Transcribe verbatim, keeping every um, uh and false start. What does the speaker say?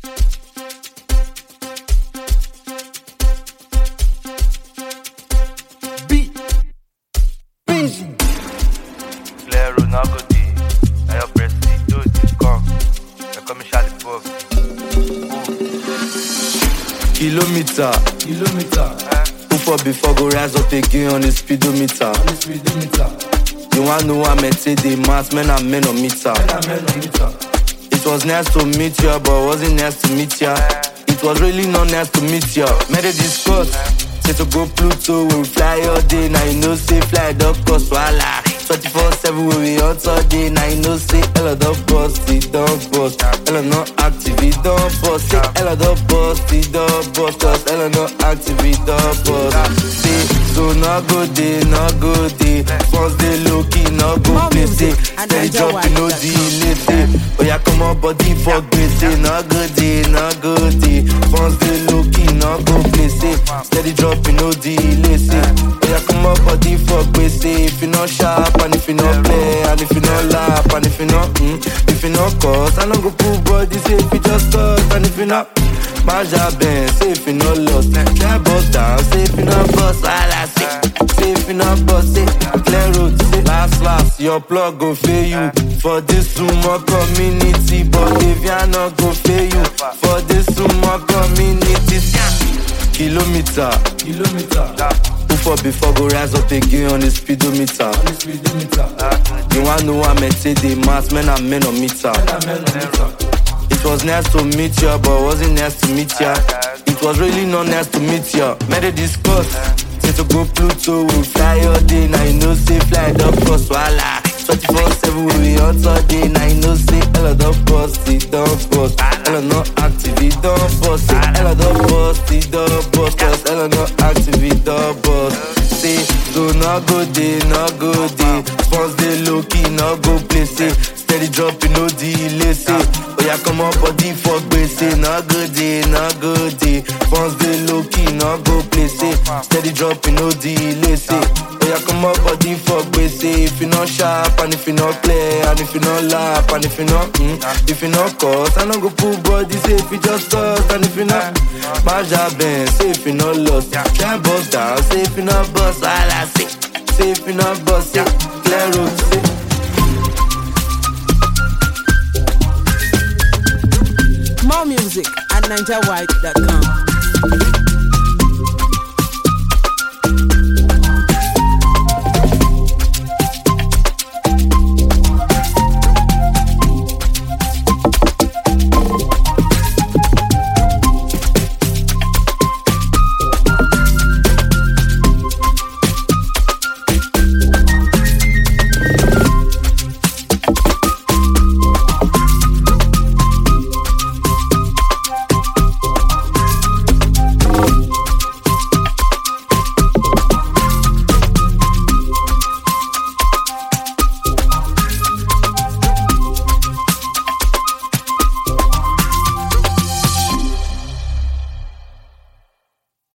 Kilometer, Kilometer, who for before go rise up again on the speedometer. on the speedometer. You wanna know how men say the mass, men and men on meter. Men are men on meter. It was nice to meet ya, but wasn't nice to meet ya. It was really not nice to meet ya. Made a discuss, say to go Pluto, we fly all day. Now you know say fly dog cost wala. twenty-four seven we be on all day. Now you know say Ella dog bust, it don't bust. Ella not active, it don't bust. Say Ella dog bust, it don't bust. Cause Ella not active, it don't bust. Say so not good day, not good day. First day low key, not good play. Say steady dropping, no delay. Say oh yeah, come on body for grace. Say not good day, not good day. First day low key, not good play. Say steady dropping, no delay. Say oh yeah, come on body for grace. Say if you not sharp and if you not play and if you not laugh and if you not mm, if you not cause I don't go pull body. Say if you just cause and if you not Maja Ben, say if you not lost, try bust down. Say if you not bust, all I say. Say if you not bust, say clear road. Say last last, your plug go fail you for this sumo community. But if you not go fail you for this sumo community. Kilometer, Kilometer, who for before go rise up again on the speedometer. on the speedometer. You wanna know how men say the mass, men and men on meter. Men are men on meter. It was nice to meet ya, but wasn't nice to meet ya. It was really not nice to meet ya. Made a discuss, say to go Pluto, we fly all day. Now you know say fly dog cost wala. twenty-four seven we be on all day. Now you know say Ella dog bust, it don't bust. Ella not active, it don't bust. Say Ella dog bust, it don't bust. Cause Ella not active, it don't bust. Say so not good day, not good day. First day low key, not go play. Say steady dropping, no delay. Say oh yeah, come on body for grace. Say not good day, not good day. First day low key, not go play. Say steady dropping, no delay. Say oh yeah, come on body for grace. Say if you not sharp and if you not clear and if you not laugh and if you not mm, if you not cause I don't go pull body. Say if you just cause and if you not Maja Ben, say if you not lost, try bust down. Say if you not bust, all I say. Say if you not bust, say clear road. Say More music at ninja white dot com.